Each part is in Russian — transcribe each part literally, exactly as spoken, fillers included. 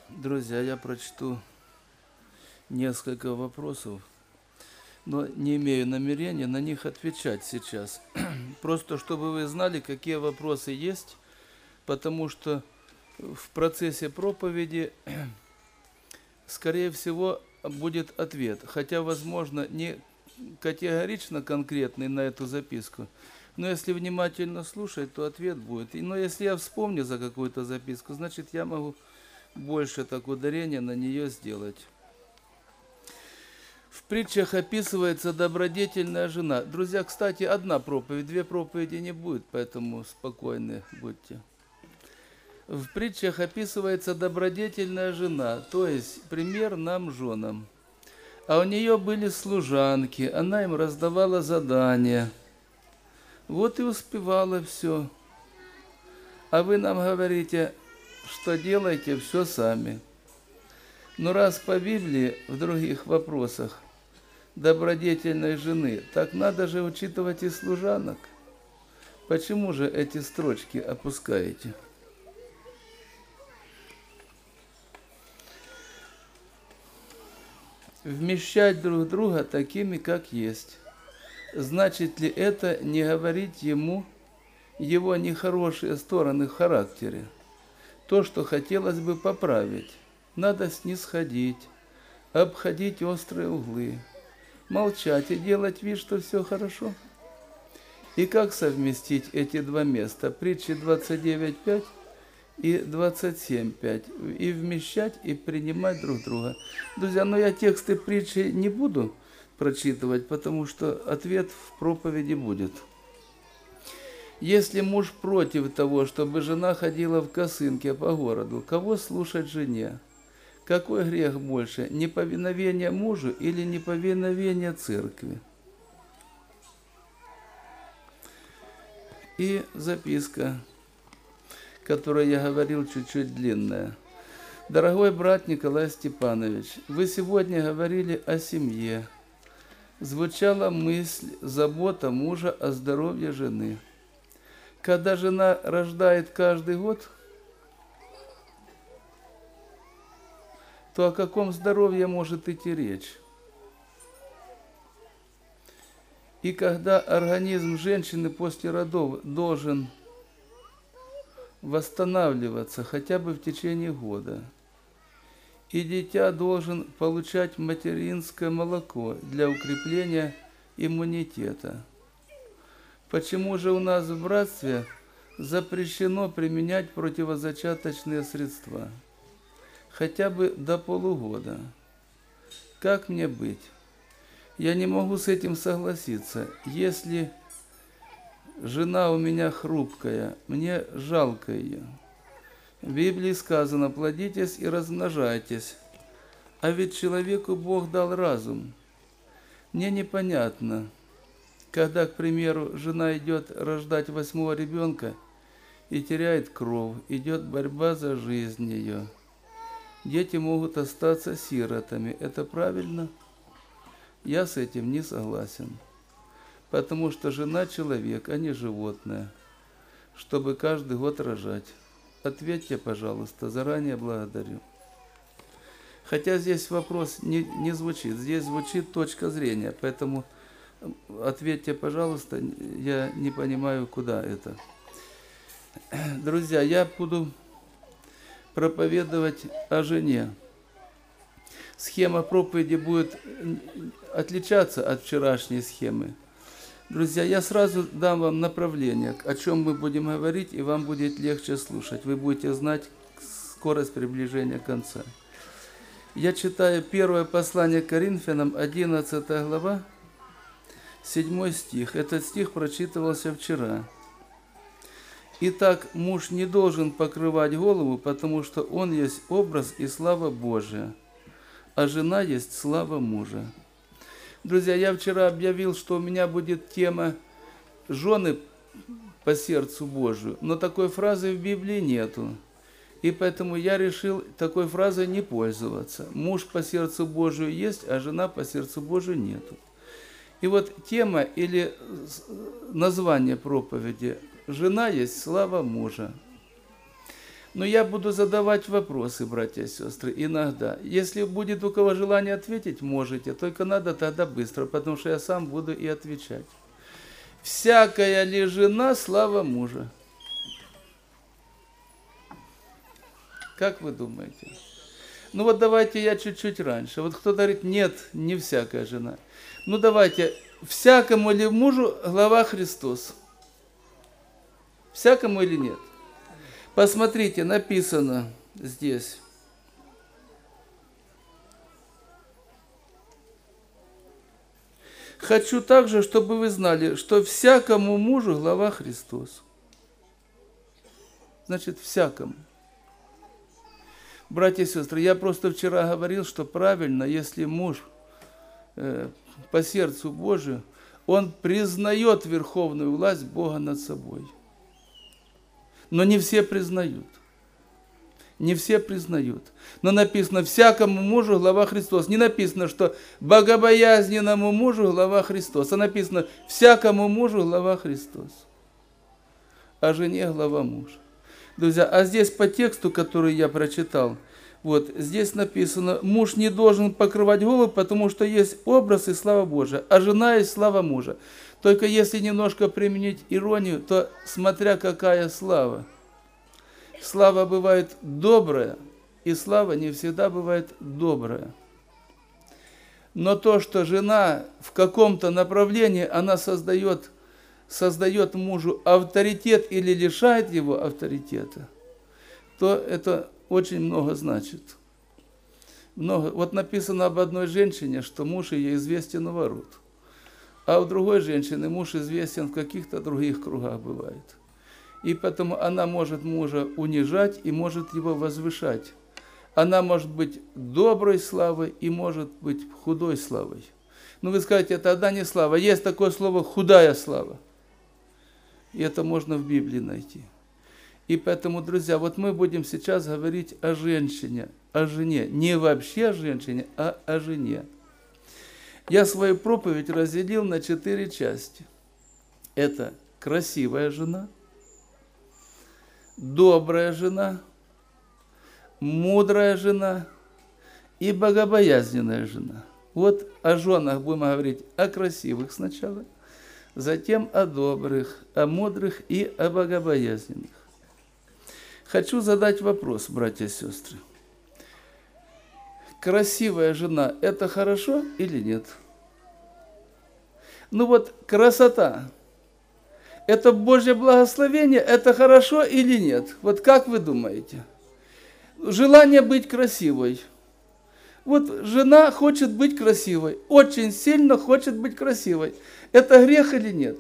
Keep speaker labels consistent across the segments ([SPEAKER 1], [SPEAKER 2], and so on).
[SPEAKER 1] Друзья, я прочту несколько вопросов, но не имею намерения на них отвечать сейчас. Просто чтобы вы знали, какие вопросы есть, потому что в процессе проповеди, скорее всего, будет ответ. Хотя, возможно, не категорично конкретный на эту записку, но если внимательно слушать, то ответ будет. Но если я вспомню за какую-то записку, значит, я могу больше так ударения на нее сделать. В притчах описывается добродетельная жена. Друзья, кстати, одна проповедь, две проповеди не будет, поэтому спокойны будьте. В притчах описывается добродетельная жена, то есть пример нам, женам. А у нее были служанки, она им раздавала задания. Вот и успевала все. А вы нам говорите, что делайте все сами. Но раз по Библии в других вопросах добродетельной жены, так надо же учитывать и служанок. Почему же эти строчки опускаете? Вмещать друг друга такими, как есть. Значит ли это не говорить ему его нехорошие стороны в характере? То, что хотелось бы поправить. Надо снисходить, обходить острые углы, молчать и делать вид, что все хорошо. И как совместить эти два места, притчи двадцать девять пять и двадцать семь пять, и вмещать, и принимать друг друга? Друзья, но я тексты притчи не буду прочитывать, потому что ответ в проповеди будет. Если муж против того, чтобы жена ходила в косынке по городу, кого слушать жене? Какой грех больше, неповиновение мужу или неповиновение церкви? И записка, которую я говорил, чуть-чуть длинная. Дорогой брат Николай Степанович, вы сегодня говорили о семье. Звучала мысль, забота мужа о здоровье жены. Когда жена рождает каждый год, то о каком здоровье может идти речь? И когда организм женщины после родов должен восстанавливаться хотя бы в течение года, и дитя должен получать материнское молоко для укрепления иммунитета, почему же у нас в братстве запрещено применять противозачаточные средства? Хотя бы до полугода. Как мне быть? Я не могу с этим согласиться. Если жена у меня хрупкая, мне жалко ее. В Библии сказано, плодитесь и размножайтесь. А ведь человеку Бог дал разум. Мне непонятно, когда, к примеру, жена идет рождать восьмого ребенка и теряет кровь, идет борьба за жизнь ее. Дети могут остаться сиротами. Это правильно? Я с этим не согласен. Потому что жена человек, а не животное. Чтобы каждый год рожать. Ответьте, пожалуйста, заранее благодарю. Хотя здесь вопрос не, не звучит. Здесь звучит точка зрения. Поэтому ответьте, пожалуйста, я не понимаю, куда это. Друзья, я буду проповедовать о жене. Схема проповеди будет отличаться от вчерашней схемы. Друзья, я сразу дам вам направление, о чем мы будем говорить, и вам будет легче слушать. Вы будете знать скорость приближения конца. Я читаю первое послание к Коринфянам, одиннадцатая глава, седьмой стих. Этот стих прочитывался вчера. Итак, муж не должен покрывать голову, потому что он есть образ и слава Божия, а жена есть слава мужа. Друзья, я вчера объявил, что у меня будет тема «Жены по сердцу Божию», но такой фразы в Библии нету. И поэтому я решил такой фразой не пользоваться. Муж по сердцу Божию есть, а жена по сердцу Божию нету. И вот тема или название проповеди «Жена есть слава мужа». Но я буду задавать вопросы, братья и сестры, иногда. Если будет у кого желание ответить, можете. Только надо тогда быстро, потому что я сам буду и отвечать. Всякая ли жена слава мужа? Как вы думаете? Ну вот давайте я чуть-чуть раньше. Вот кто-то говорит, нет, не всякая жена. Ну давайте, всякому ли мужу глава Христос? Всякому или нет? Посмотрите, написано здесь. Хочу также, чтобы вы знали, что всякому мужу глава Христос. Значит, всякому. Братья и сестры, я просто вчера говорил, что правильно, если муж э, по сердцу Божию, он признает верховную власть Бога над собой. Но не все признают. Не все признают. Но написано, всякому мужу глава Христос. Не написано, что богобоязненному мужу глава Христос. А написано, всякому мужу глава Христос. А жене глава муж. Друзья, а здесь по тексту, который я прочитал, вот здесь написано, муж не должен покрывать голову, потому что есть образ и слава Божия, а жена есть слава мужа. Только если немножко применить иронию, то смотря какая слава. Слава бывает добрая, и слава не всегда бывает добрая. Но то, что жена в каком-то направлении, она создает, создает мужу авторитет или лишает его авторитета, то это очень много значит. Много. Вот написано об одной женщине, что муж ее известен у ворот. А у другой женщины муж известен в каких-то других кругах бывает. И поэтому она может мужа унижать и может его возвышать. Она может быть доброй славой и может быть худой славой. Ну вы скажете, тогда не слава. Есть такое слово худая слава. И это можно в Библии найти. И поэтому, друзья, вот мы будем сейчас говорить о женщине, о жене. Не вообще о женщине, а о жене. Я свою проповедь разделил на четыре части. Это красивая жена, добрая жена, мудрая жена и богобоязненная жена. Вот о женах будем говорить о красивых сначала, затем о добрых, о мудрых и о богобоязненных. Хочу задать вопрос, братья и сестры. Красивая жена – это хорошо или нет? Ну вот красота – это Божье благословение, это хорошо или нет? Вот как вы думаете? Желание быть красивой. Вот жена хочет быть красивой, очень сильно хочет быть красивой. Это грех или нет?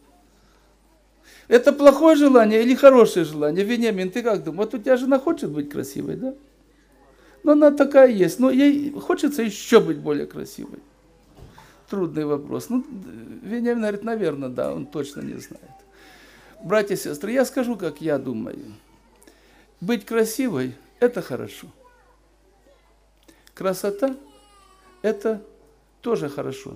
[SPEAKER 1] Это плохое желание или хорошее желание? Вениамин, ты как думаешь? Вот у тебя жена хочет быть красивой, да? Но она такая есть. Но ей хочется еще быть более красивой. Трудный вопрос. Ну, Вениамин говорит, наверное, да, он точно не знает. Братья и сестры, я скажу, как я думаю. Быть красивой – это хорошо. Красота – это тоже хорошо.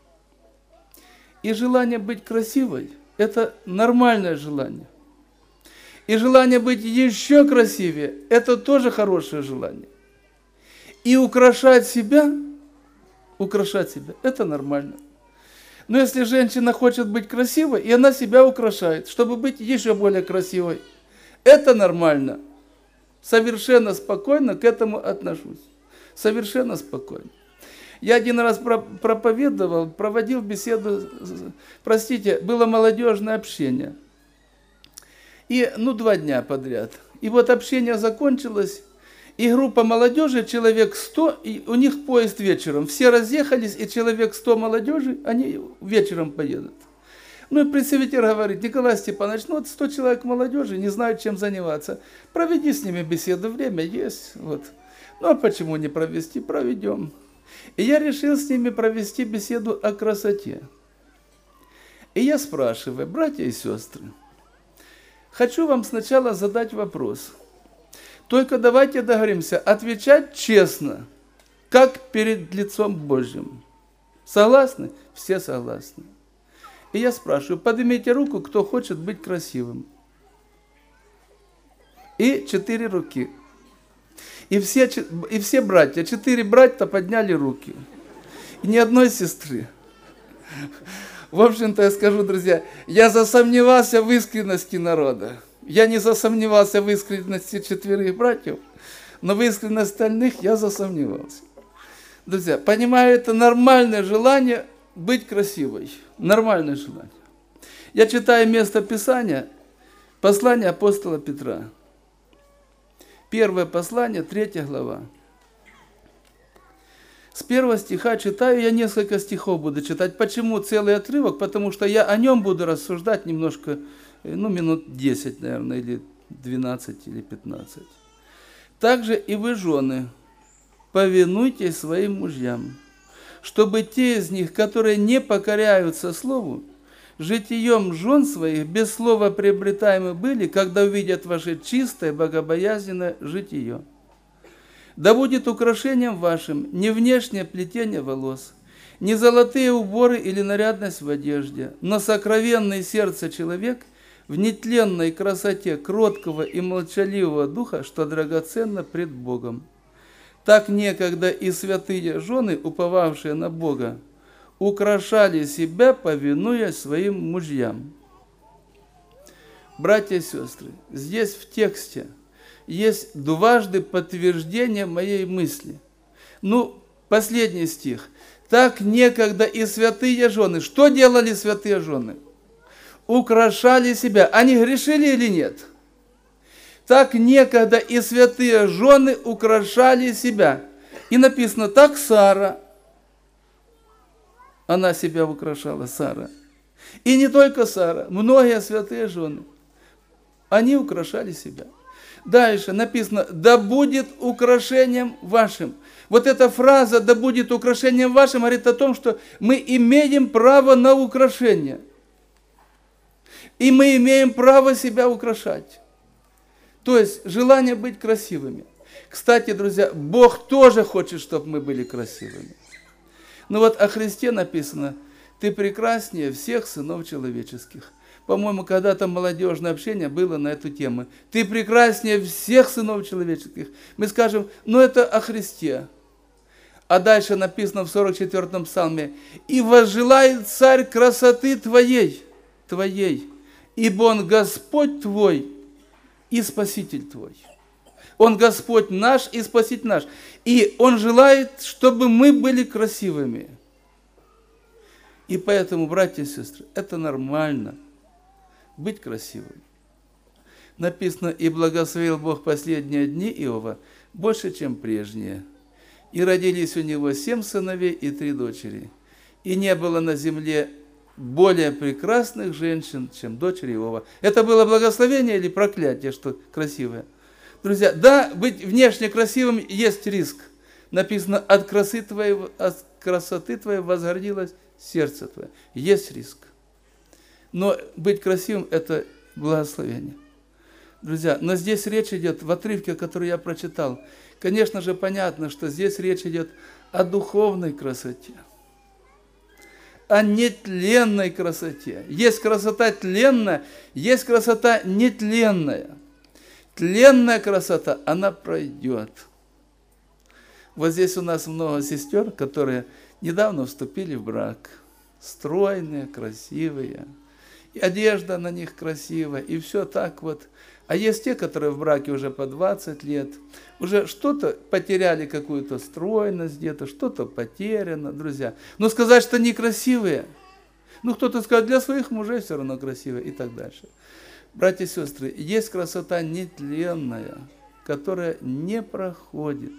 [SPEAKER 1] И желание быть красивой – это нормальное желание. И желание быть еще красивее – это тоже хорошее желание. И украшать себя, украшать себя – это нормально. Но если женщина хочет быть красивой, и она себя украшает, чтобы быть еще более красивой, это нормально. Совершенно спокойно к этому отношусь. Совершенно спокойно. Я один раз проповедовал, проводил беседу, простите, было молодежное общение. И, ну, два дня подряд. И вот общение закончилось, и группа молодежи, человек сто, и у них поезд вечером. Все разъехались, и человек сто молодежи, они вечером поедут. Ну и представитель говорит, Николай Степанович, ну вот сто человек молодежи, не знают, чем заниматься. Проведи с ними беседу, время есть. Вот. Ну а почему не провести? Проведем. И я решил с ними провести беседу о красоте. И я спрашиваю, братья и сестры, хочу вам сначала задать вопрос. Только давайте договоримся, отвечать честно, как перед лицом Божьим. Согласны? Все согласны. И я спрашиваю, поднимите руку, кто хочет быть красивым. и четыре руки. И все, и все братья, четыре братья подняли руки. И ни одной сестры. В общем-то, я скажу, друзья, я засомневался в искренности народа. Я не засомневался в искренности четверых братьев, но в искренности остальных я засомневался. Друзья, понимаю, это нормальное желание быть красивой. Нормальное желание. Я читаю место Писания, послание апостола Петра. Первое послание, третья глава. С первого стиха читаю, я несколько стихов буду читать. Почему целый отрывок? Потому что я о нем буду рассуждать немножко, ну, минут десять, наверное, или двенадцать, или пятнадцать. Также и вы, жены, повинуйтесь своим мужьям, чтобы те из них, которые не покоряются слову, житием жен своих без слова приобретаемы были, когда увидят ваше чистое, богобоязненное житие. Да будет украшением вашим не внешнее плетение волос, не золотые уборы или нарядность в одежде, но сокровенное сердце человек в нетленной красоте кроткого и молчаливого духа, что драгоценно пред Богом. Так некогда и святые жены, уповавшие на Бога, украшали себя, повинуясь своим мужьям. Братья и сестры, здесь в тексте есть дважды подтверждение моей мысли. Ну, последний стих. Так некогда и святые жены. Что делали святые жены? Украшали себя. Они грешили или нет? Так некогда и святые жены украшали себя. И написано, так Сара, она себя украшала, Сара. И не только Сара, многие святые жены, они украшали себя. Дальше написано, да будет украшением вашим. Вот эта фраза, да будет украшением вашим, говорит о том, что мы имеем право на украшение. И мы имеем право себя украшать. То есть желание быть красивыми. Кстати, друзья, Бог тоже хочет, чтобы мы были красивыми. Но вот о Христе написано, ты прекраснее всех сынов человеческих. По-моему, когда-то молодежное общение было на эту тему. Ты прекраснее всех сынов человеческих. Мы скажем, ну это о Христе. А дальше написано в сорок четвёртом псалме, и возжелает царь красоты твоей, твоей, ибо он Господь твой и Спаситель твой. Он Господь наш и Спаситель наш. И Он желает, чтобы мы были красивыми. И поэтому, братья и сестры, это нормально. Быть красивым. Написано, и благословил Бог последние дни Иова больше, чем прежние. И родились у него семь сыновей и три дочери. И не было на земле более прекрасных женщин, чем дочери Иова. Это было благословение или проклятие, что красивое? Друзья, да, быть внешне красивым есть риск. Написано, от красоты твоей, от красоты твоей возгордилось сердце твое. Есть риск. Но быть красивым – это благословение. Друзья, но здесь речь идет, в отрывке, который я прочитал, конечно же, понятно, что здесь речь идет о духовной красоте, о нетленной красоте. Есть красота тленная, есть красота нетленная. Тленная красота, она пройдет. Вот здесь у нас много сестер, которые недавно вступили в брак. Стройные, красивые. И одежда на них красивая, и все так вот. А есть те, которые в браке уже по двадцать лет, уже что-то потеряли, какую-то стройность где-то, что-то потеряно, друзья. Но сказать, что они красивые, ну кто-то скажет, для своих мужей все равно красивые и так дальше. Братья и сестры, есть красота нетленная, которая не проходит.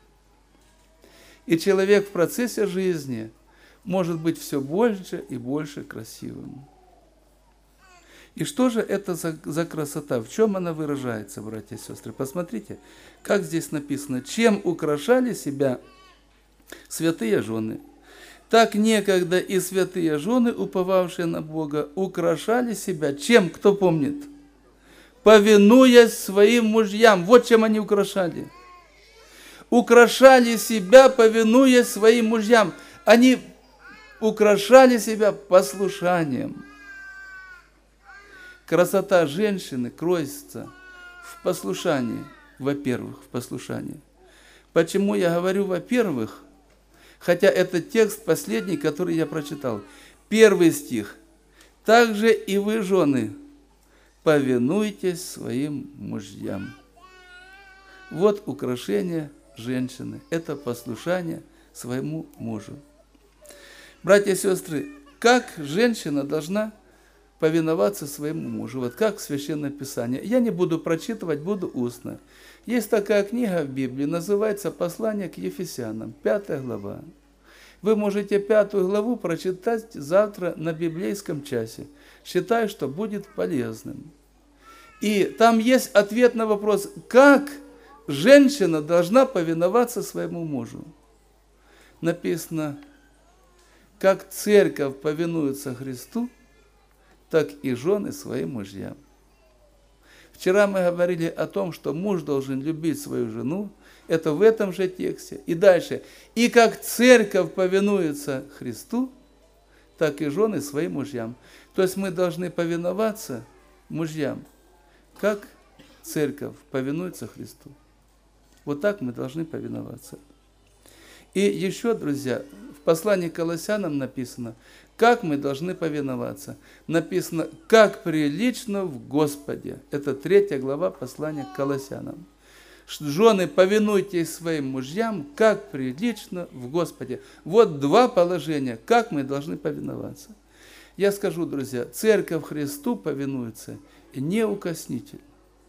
[SPEAKER 1] И человек в процессе жизни может быть все больше и больше красивым. И что же это за, за красота? В чем она выражается, братья и сестры? Посмотрите, как здесь написано. Чем украшали себя святые жены? Так некогда и святые жены, уповавшие на Бога, украшали себя. Чем, кто помнит? Повинуясь своим мужьям. Вот чем они украшали. Украшали себя, повинуясь своим мужьям. Они украшали себя послушанием. Красота женщины кроется в послушании, во-первых, в послушании. Почему я говорю «во-первых», хотя это текст последний, который я прочитал. Первый стих. «Также и вы, жены, повинуйтесь своим мужьям». Вот украшение женщины. Это послушание своему мужу. Братья и сестры, как женщина должна повиноваться своему мужу? Вот как в Священном Писании. Я не буду прочитывать, буду устно. Есть такая книга в Библии, называется «Послание к Ефесянам», пятая глава. Вы можете пятую главу прочитать завтра на библейском часе. Считаю, что будет полезным. И там есть ответ на вопрос, как женщина должна повиноваться своему мужу. Написано, как церковь повинуется Христу, так и жены своим мужьям. Вчера мы говорили о том, что муж должен любить свою жену. Это в этом же тексте. И дальше. И как церковь повинуется Христу, так и жены своим мужьям. То есть мы должны повиноваться мужьям, как церковь повинуется Христу. Вот так мы должны повиноваться. И еще, друзья, в послании к Колоссянам написано, как мы должны повиноваться. Написано, как прилично в Господе. Это третья глава послания к Колоссянам. Жены, повинуйтесь своим мужьям, как прилично в Господе. Вот два положения, как мы должны повиноваться. Я скажу, друзья, церковь Христу повинуется неукоснительно.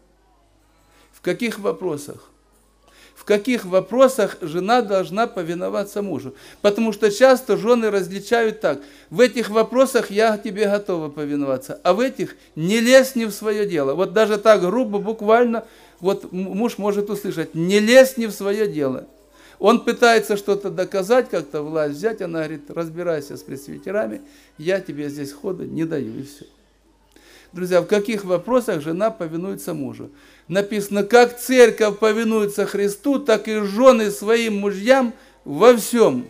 [SPEAKER 1] В каких вопросах? В каких вопросах жена должна повиноваться мужу? Потому что часто жены различают так. В этих вопросах я тебе готова повиноваться, а в этих не лезь не в свое дело. Вот даже так грубо, буквально, вот муж может услышать, не лезь не в свое дело. Он пытается что-то доказать, как-то власть взять, она говорит, разбирайся с пресвитерами, я тебе здесь хода не даю, и все. Друзья, в каких вопросах жена повинуется мужу? Написано, как церковь повинуется Христу, так и жены своим мужьям во всем.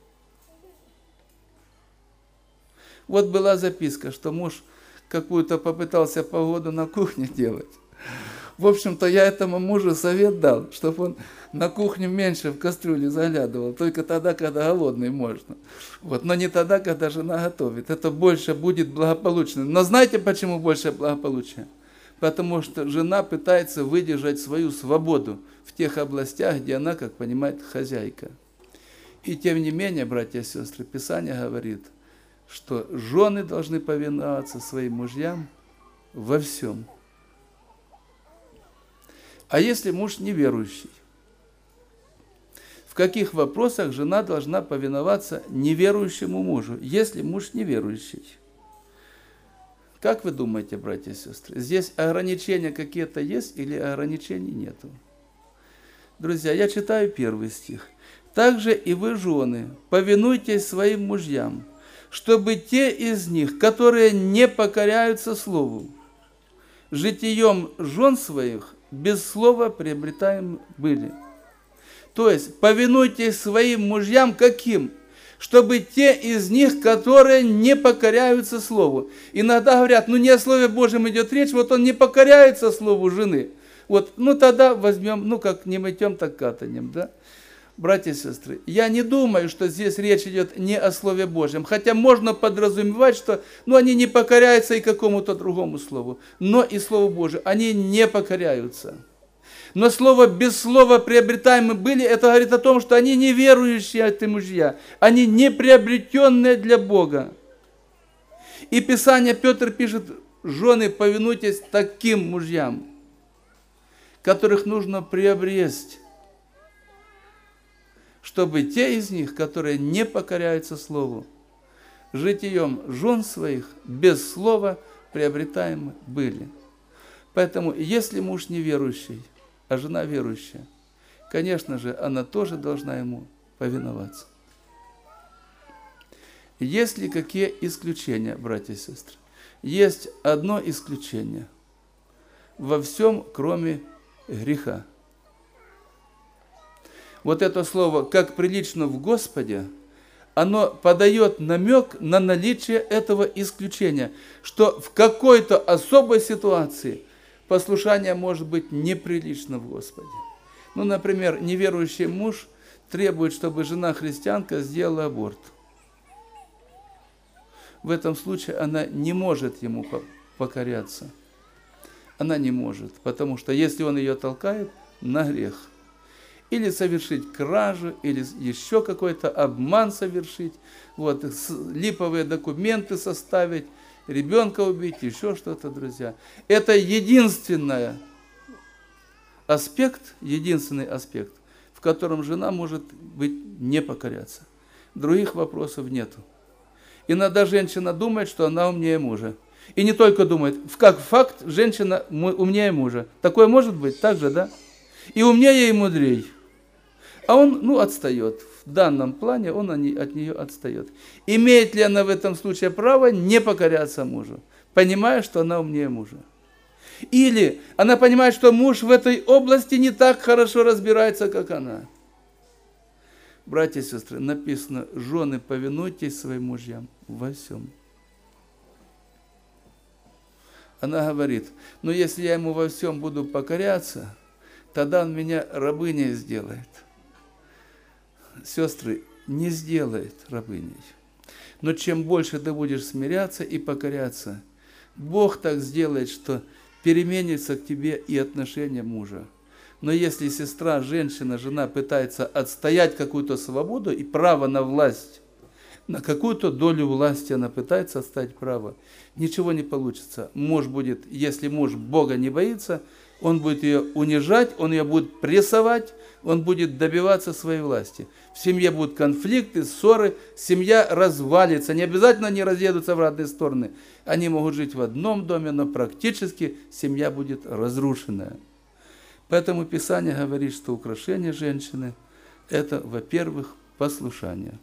[SPEAKER 1] Вот была записка, что муж какую-то попытался погоду на кухне делать. В общем-то, я этому мужу совет дал, чтобы он на кухню меньше в кастрюлю заглядывал, только тогда, когда голодный можно. Вот, но не тогда, когда жена готовит. Это больше будет благополучно. Но знаете, почему больше благополучия? Потому что жена пытается выдержать свою свободу в тех областях, где она, как понимает, хозяйка. И тем не менее, братья и сестры, Писание говорит, что жены должны повиноваться своим мужьям во всем. А если муж неверующий? В каких вопросах жена должна повиноваться неверующему мужу, если муж неверующий? Как вы думаете, братья и сестры, здесь ограничения какие-то есть или ограничений нету? Друзья, я читаю первый стих. «Также и вы, жены, повинуйтесь своим мужьям, чтобы те из них, которые не покоряются слову, житием жен своих без слова приобретаем были». То есть, повинуйтесь своим мужьям каким? Чтобы те из них, которые не покоряются слову. Иногда говорят, ну не о Слове Божьем идет речь, вот он не покоряется слову жены. Вот, ну тогда возьмем, ну как не мытьем, так катанем, да? Братья и сестры, я не думаю, что здесь речь идет не о Слове Божьем, хотя можно подразумевать, что ну, они не покоряются и какому-то другому слову, но и Слову Божьему они не покоряются. Но слово «без слова приобретаемы были» это говорит о том, что они неверующие, эти мужья, они не приобретенные для Бога. И Писание Петр пишет, жены, повинуйтесь таким мужьям, которых нужно приобрести, чтобы те из них, которые не покоряются слову, житием жен своих без слова приобретаемы были. Поэтому, если муж неверующий, а жена верующая, конечно же, она тоже должна ему повиноваться. Есть ли какие исключения, братья и сестры? Есть одно исключение. Во всем, кроме греха. Вот это слово «как прилично в Господе», оно подает намек на наличие этого исключения, что в какой-то особой ситуации послушание может быть неприлично в Господе. Ну, например, неверующий муж требует, чтобы жена христианка сделала аборт. В этом случае она не может ему покоряться. Она не может, потому что если он ее толкает, на грех. Или совершить кражу, или еще какой-то обман совершить, вот, липовые документы составить, ребенка убить, еще что-то, друзья. Это единственный аспект, единственный аспект, в котором жена может быть не покоряться. Других вопросов нету. Иногда женщина думает, что она умнее мужа. И не только думает, как факт, женщина умнее мужа. Такое может быть? Так же, да? И умнее, и мудрей. А он, ну, отстает. В данном плане он от нее отстает. Имеет ли она в этом случае право не покоряться мужу, понимая, что она умнее мужа? Или она понимает, что муж в этой области не так хорошо разбирается, как она? Братья и сестры, написано: жены, повинуйтесь своим мужьям во всем. Она говорит: но если я ему во всем буду покоряться, тогда он меня рабыней сделает. Сестры, не сделает рабыней. Но чем больше ты будешь смиряться и покоряться, Бог так сделает, что переменится к тебе и отношение мужа. Но если сестра, женщина, жена пытается отстоять какую-то свободу и право на власть, на какую-то долю власти она пытается отстоять право, ничего не получится. Муж будет, если муж Бога не боится, он будет ее унижать, он ее будет прессовать, он будет добиваться своей власти. В семье будут конфликты, ссоры, семья развалится. Не обязательно они разъедутся в разные стороны. Они могут жить в одном доме, но практически семья будет разрушенная. Поэтому Писание говорит, что украшение женщины – это, во-первых, послушание.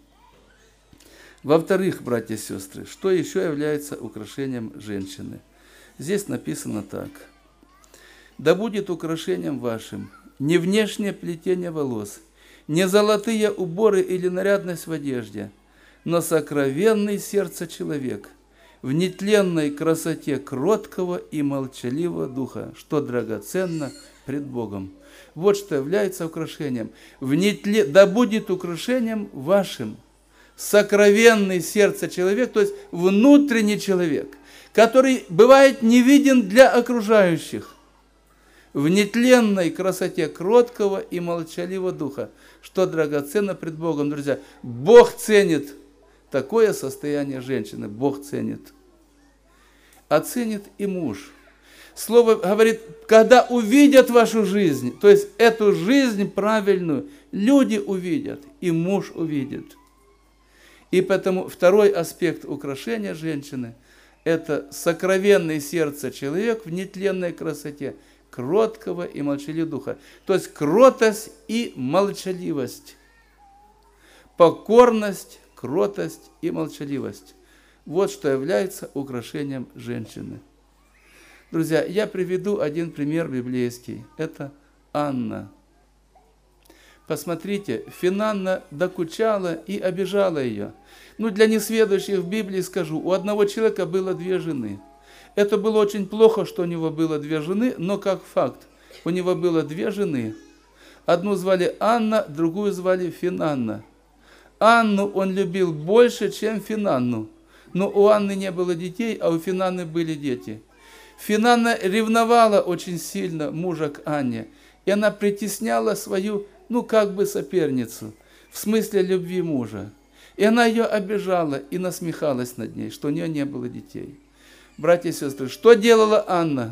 [SPEAKER 1] Во-вторых, братья и сестры, что еще является украшением женщины? Здесь написано так. «Да будет украшением вашим не внешнее плетение волос, не золотые уборы или нарядность в одежде, но сокровенный сердце человек, в нетленной красоте кроткого и молчаливого духа, что драгоценно пред Богом». Вот что является украшением. В нетле... Да будет украшением вашим сокровенный сердце человек, то есть внутренний человек, который бывает не виден для окружающих, в нетленной красоте кроткого и молчаливого духа, что драгоценно пред Богом. Друзья, Бог ценит такое состояние женщины, Бог ценит. Оценит и муж. Слово говорит, когда увидят вашу жизнь, то есть эту жизнь правильную, люди увидят, и муж увидит. И поэтому второй аспект украшения женщины – это сокровенное сердце человека в нетленной красоте, кроткого и молчаливого духа. То есть кротость и молчаливость. Покорность, кротость и молчаливость. Вот что является украшением женщины. Друзья, я приведу один пример библейский. Это Анна. Посмотрите, Финанна докучала и обижала ее. Ну, для несведущих в Библии скажу, у одного человека было две жены. Это было очень плохо, что у него было две жены, но как факт, у него было две жены. Одну звали Анна, другую звали Финанна. Анну он любил больше, чем Финанну. Но у Анны не было детей, а у Финанны были дети. Финанна ревновала очень сильно мужа к Анне, и она притесняла свою, ну, как бы соперницу, в смысле любви мужа. И она ее обижала и насмехалась над ней, что у нее не было детей. Братья и сестры, что делала Анна?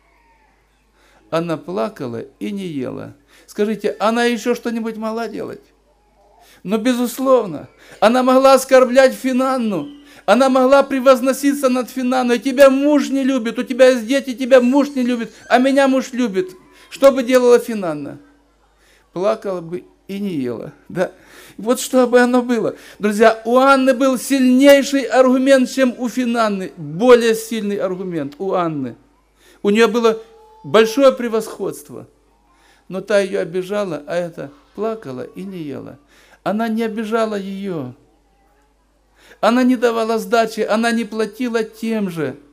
[SPEAKER 1] Она плакала и не ела. Скажите, она еще что-нибудь могла делать? Но, безусловно, она могла оскорблять Финанну. Она могла превозноситься над Финанной. Тебя муж не любит, у тебя есть дети, тебя муж не любит, а меня муж любит. Что бы делала Финанна? Плакала бы и не ела. Да? Вот что бы оно было. Друзья, у Анны был сильнейший аргумент, чем у Финанны. Более сильный аргумент у Анны. У нее было большое превосходство. Но та ее обижала, а эта плакала и не ела. Она не обижала ее. Она не давала сдачи, она не платила тем же.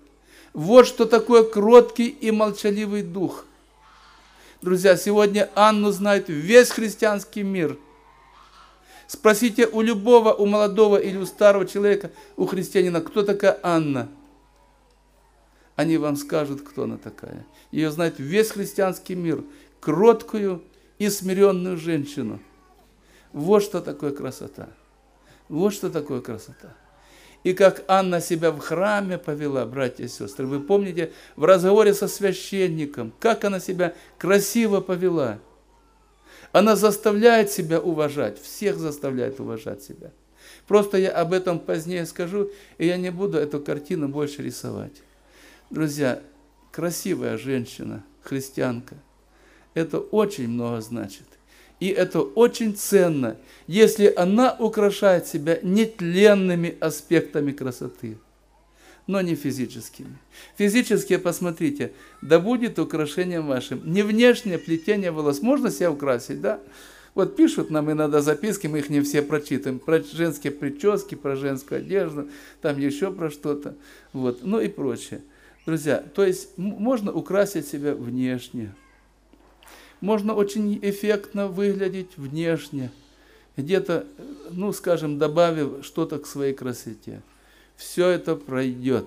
[SPEAKER 1] Вот что такое кроткий и молчаливый дух. Друзья, сегодня Анну знает весь христианский мир. Спросите у любого, у молодого или у старого человека, у христианина, кто такая Анна. Они вам скажут, кто она такая. Ее знает весь христианский мир. Кроткую и смиренную женщину. Вот что такое красота. Вот что такое красота. И как Анна себя в храме повела, братья и сестры. Вы помните, в разговоре со священником, как она себя красиво повела. Она заставляет себя уважать, всех заставляет уважать себя. Просто я об этом позднее скажу, и я не буду эту картину больше рисовать. Друзья, красивая женщина, христианка, это очень много значит. И это очень ценно, если она украшает себя нетленными аспектами красоты, но не физическими. Физические, посмотрите, да будет украшением вашим. Не внешнее плетение волос. Можно себя украсить, да? Вот пишут нам иногда записки, мы их не все прочитаем, про женские прически, про женскую одежду, там еще про что-то, вот, ну и прочее. Друзья, то есть можно украсить себя внешне, можно очень эффектно выглядеть внешне, где-то, ну скажем, добавив что-то к своей красоте. Все это пройдет.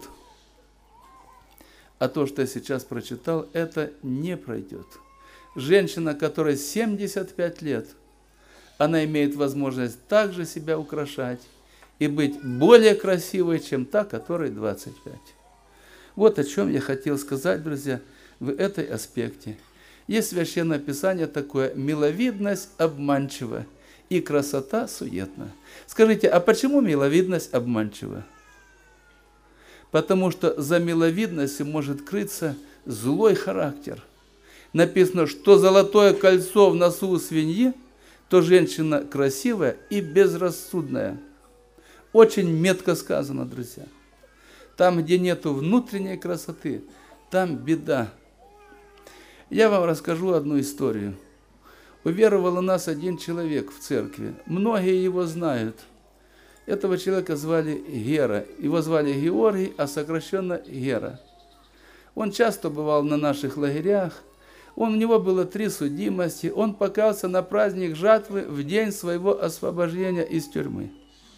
[SPEAKER 1] А то, что я сейчас прочитал, это не пройдет. Женщина, которой семьдесят пять лет, она имеет возможность также себя украшать и быть более красивой, чем та, которой двадцать пять. Вот о чем я хотел сказать, друзья, в этой аспекте. Есть Священное Писание такое: миловидность обманчива и красота суетна. Скажите, а почему миловидность обманчива? Потому что за миловидностью может крыться злой характер. Написано, что золотое кольцо в носу у свиньи, то женщина красивая и безрассудная. Очень метко сказано, друзья. Там, где нету внутренней красоты, там беда. Я вам расскажу одну историю. Уверовал у нас один человек в церкви. Многие его знают. Этого человека звали Гера. Его звали Георгий, а сокращенно Гера. Он часто бывал на наших лагерях. Он, у него было три судимости. Он покаялся на праздник жатвы в день своего освобождения из тюрьмы.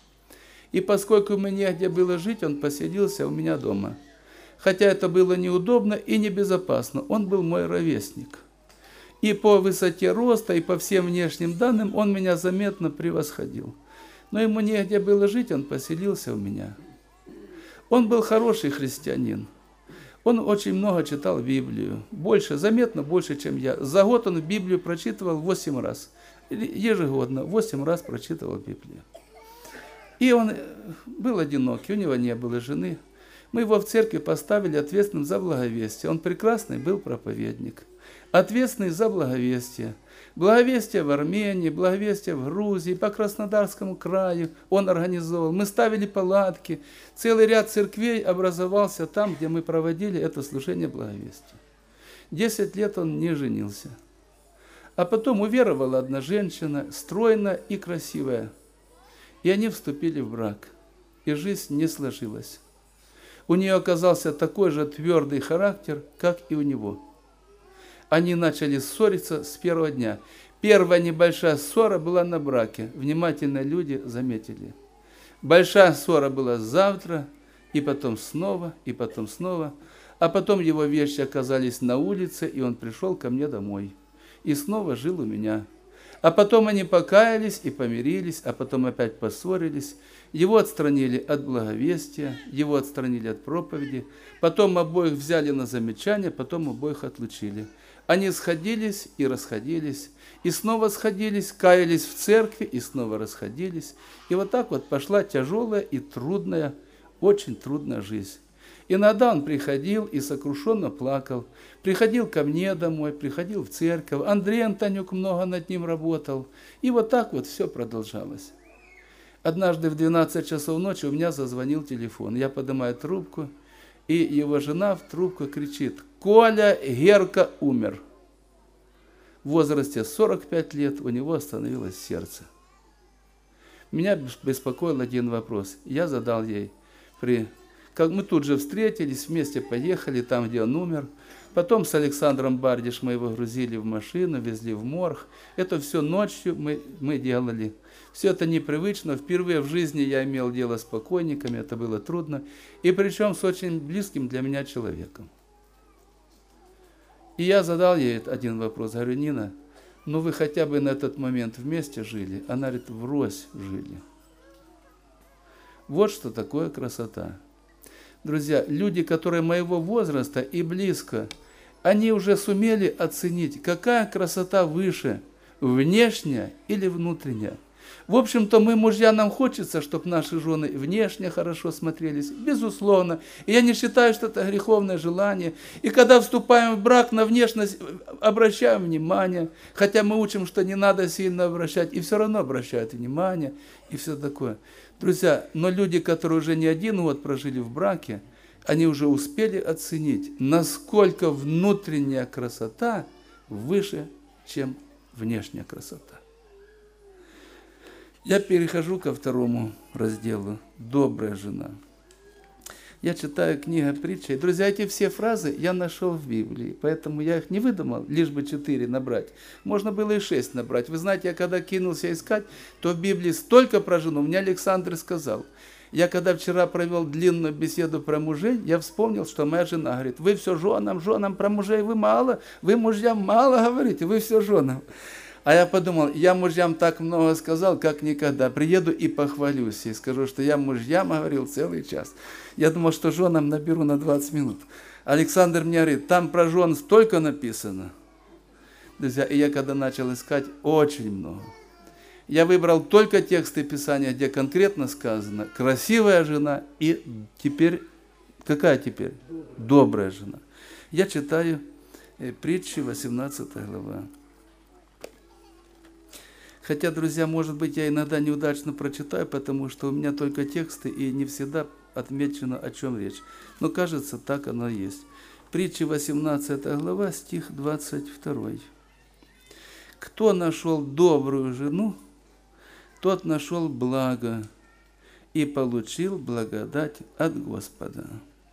[SPEAKER 1] И поскольку мне негде было жить, он поселился у меня дома. Хотя это было неудобно и небезопасно. Он был мой ровесник. И по высоте роста, и по всем внешним данным он меня заметно превосходил. Но ему негде было жить, он поселился у меня. Он был хороший христианин. Он очень много читал Библию. Больше, заметно больше, чем я. За год он Библию прочитывал восемь раз. Ежегодно восемь раз прочитывал Библию. И он был одинокий, у него не было жены. Мы его в церкви поставили ответственным за благовестие. Он прекрасный был проповедник. Ответственный за благовестие. Благовестие в Армении, благовестие в Грузии, по Краснодарскому краю он организовал. Мы ставили палатки. Целый ряд церквей образовался там, где мы проводили это служение благовестия. Десять лет он не женился. А потом уверовала одна женщина, стройная и красивая. И они вступили в брак. И жизнь не сложилась. У нее оказался такой же твердый характер, как и у него. Они начали ссориться с первого дня. Первая небольшая ссора была на браке. Внимательные люди заметили. Большая ссора была завтра, и потом снова, и потом снова. А потом его вещи оказались на улице, и он пришел ко мне домой. И снова жил у меня. А потом они покаялись и помирились, а потом опять поссорились. Его отстранили от благовестия, его отстранили от проповеди. Потом обоих взяли на замечание, потом обоих отлучили. Они сходились и расходились, и снова сходились, каялись в церкви и снова расходились. И вот так вот пошла тяжелая и трудная, очень трудная жизнь. Иногда он приходил и сокрушенно плакал. Приходил ко мне домой, приходил в церковь. Андрей Антонюк много над ним работал. И вот так вот все продолжалось. Однажды в двенадцать часов ночи у меня зазвонил телефон. Я поднимаю трубку, и его жена в трубку кричит: «Коля, Герка умер». В возрасте сорок пять лет у него остановилось сердце. Меня беспокоил один вопрос. Я задал ей при Как мы тут же встретились, вместе поехали там, где он умер. Потом с Александром Бардиш мы его грузили в машину, везли в морг. Это все ночью мы, мы делали. Все это непривычно. Впервые в жизни я имел дело с покойниками, это было трудно. И причем с очень близким для меня человеком. И я задал ей один вопрос. Говорю: Нина, ну вы хотя бы на этот момент вместе жили? Она говорит: врозь жили. Вот что такое красота. Друзья, люди, которые моего возраста и близко, они уже сумели оценить, какая красота выше, внешняя или внутренняя. В общем-то, мы, мужья, нам хочется, чтобы наши жены внешне хорошо смотрелись, безусловно. И я не считаю, что это греховное желание. И когда вступаем в брак, на внешность обращаем внимание. Хотя мы учим, что не надо сильно обращать, и все равно обращают внимание, и все такое. Друзья, но люди, которые уже не один год прожили в браке, они уже успели оценить, насколько внутренняя красота выше, чем внешняя красота. Я перехожу ко второму разделу «Добрая жена». Я читаю книгу притчей. Друзья, эти все фразы я нашел в Библии, поэтому я их не выдумал, лишь бы четыре набрать. Можно было и шесть набрать. Вы знаете, я когда кинулся искать, то в Библии столько про жену. Мне Александр сказал. Я когда вчера провел длинную беседу про мужей, я вспомнил, что моя жена говорит: вы все женам, женам, про мужей вы мало, вы мужьям мало говорите, вы все женам. А я подумал, я мужьям так много сказал, как никогда. Приеду и похвалюсь, и скажу, что я мужьям говорил целый час. Я думал, что женам наберу на двадцать минут. Александр мне говорит: там про жен столько написано. Друзья, и я когда начал искать, очень много. Я выбрал только тексты Писания, где конкретно сказано «красивая жена» и теперь, какая теперь? Добрая жена. Я читаю притчи, восемнадцатая глава. Хотя, друзья, может быть, я иногда неудачно прочитаю, потому что у меня только тексты, и не всегда отмечено, о чем речь. Но, кажется, так оно и есть. Притчи, восемнадцатая глава, стих двадцать второй. «Кто нашел добрую жену, тот нашел благо и получил благодать от Господа».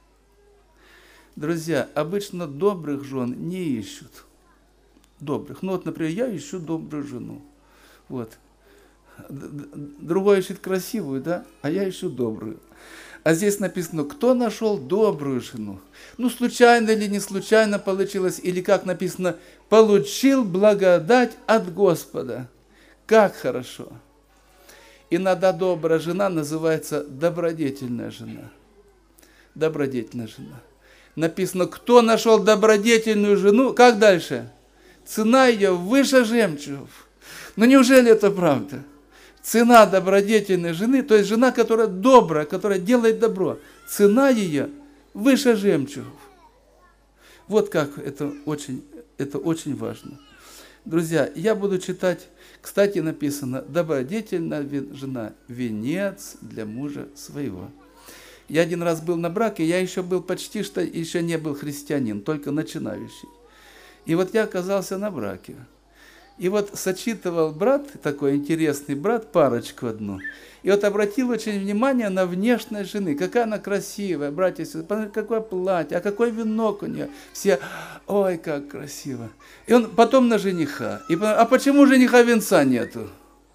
[SPEAKER 1] Друзья, обычно добрых жен не ищут. Добрых. Ну вот, например, я ищу добрую жену. Вот. Другой ищет красивую, да? А я ищу добрую. А здесь написано: кто нашел добрую жену? Ну, случайно или не случайно получилось, или как написано, получил благодать от Господа. Как хорошо. Иногда добрая жена называется добродетельная жена. Добродетельная жена. Написано: кто нашел добродетельную жену, как дальше? Цена ее выше жемчугов. Но неужели это правда? Цена добродетельной жены, то есть жена, которая добрая, которая делает добро, цена ее выше жемчугов. Вот как это очень, это очень важно. Друзья, я буду читать, кстати, написано: добродетельная жена – венец для мужа своего. Я один раз был на браке, я еще был почти что, еще не был христианин, только начинающий. И вот я оказался на браке. И вот сочетывал брат, такой интересный брат, парочку одну. И вот обратил очень внимание на внешность жены. Какая она красивая, братья и сестры, какое платье, а какой венок у нее. Все, ой, как красиво. И он потом на жениха. И, а почему жениха венца нету?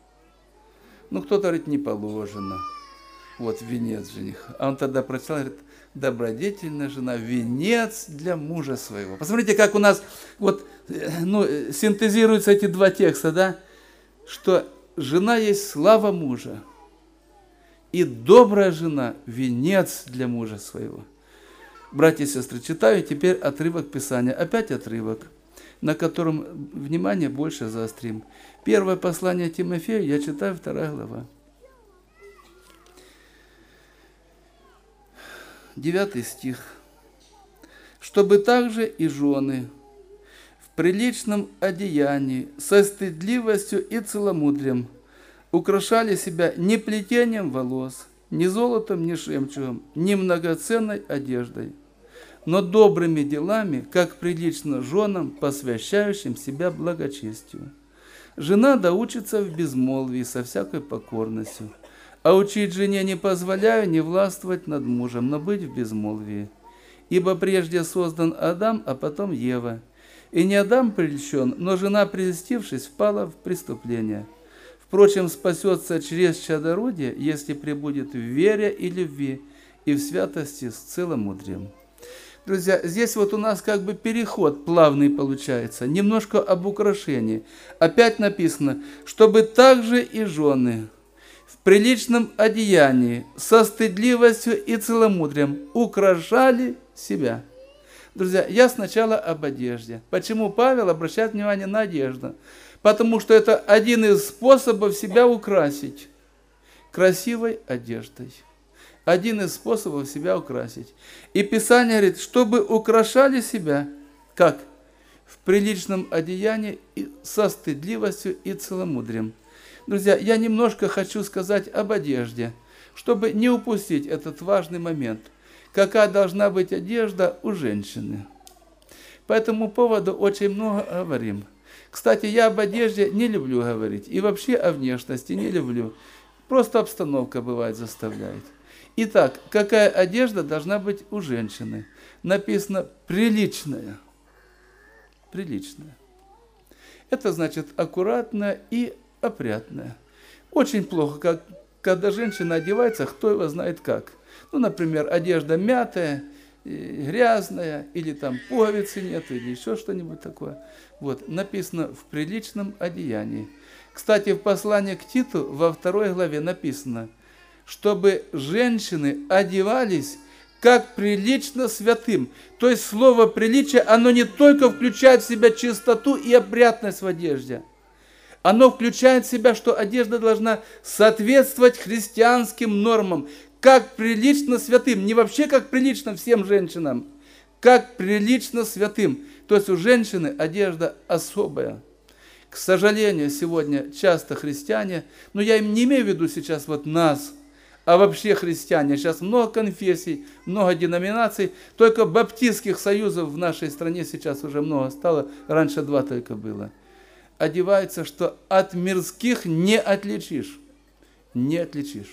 [SPEAKER 1] Ну, кто-то говорит, не положено. Вот венец жениха. А он тогда прочитал, говорит: добродетельная жена, венец для мужа своего. Посмотрите, как у нас вот, ну, синтезируются эти два текста, да? Что жена есть слава мужа, и добрая жена – венец для мужа своего. Братья и сестры, читаю теперь отрывок Писания. Опять отрывок, на котором внимание больше заострим. Первое послание Тимофею, я читаю, вторая глава. Девятый стих. «Чтобы также и жены в приличном одеянии, со стыдливостью и целомудрием украшали себя не плетением волос, ни золотом, ни жемчугом, ни многоценной одеждой, но добрыми делами, как прилично женам, посвящающим себя благочестию. Жена да учится в безмолвии со всякой покорностью, А учить жене не позволяю не властвовать над мужем, но быть в безмолвии. Ибо прежде создан Адам, а потом Ева. И не Адам прельщен, но жена, прельстившись, впала в преступление. Впрочем, спасется через чадородие, если пребудет в вере и любви, и в святости с целомудрием. Друзья, здесь вот у нас как бы переход плавный получается, немножко об украшении. Опять написано, чтобы также и жены в приличном одеянии, со стыдливостью и целомудрием украшали себя. Друзья, я сначала об одежде. Почему Павел обращает внимание на одежду? Потому что это один из способов себя украсить красивой одеждой. Один из способов себя украсить. И Писание говорит, чтобы украшали себя, как? В приличном одеянии, со стыдливостью и целомудрием. Друзья, я немножко хочу сказать об одежде, чтобы не упустить этот важный момент. Какая должна быть одежда у женщины. По этому поводу очень много говорим. Кстати, я об одежде не люблю говорить. И вообще о внешности не люблю. Просто обстановка бывает заставляет. Итак, какая одежда должна быть у женщины? Написано «приличная». Приличная. Это значит аккуратная и опрятная. Очень плохо, как, когда женщина одевается, кто его знает как. Ну, например, одежда мятая, грязная, или там пуговицы нет, или еще что-нибудь такое. Вот, написано «в приличном одеянии». Кстати, в послании к Титу во второй главе написано, чтобы женщины одевались как прилично святым. То есть слово «приличие», оно не только включает в себя чистоту и опрятность в одежде. Оно включает в себя, что одежда должна соответствовать христианским нормам. Как прилично святым. Не вообще как прилично всем женщинам. Как прилично святым. То есть у женщины одежда особая. К сожалению, сегодня часто христиане, но я им не имею в виду сейчас вот нас, а вообще христиане. Сейчас много конфессий, много деноминаций. Только баптистских союзов в нашей стране сейчас уже много стало. Раньше два только было. Одевается, что от мирских не отличишь. Не отличишь.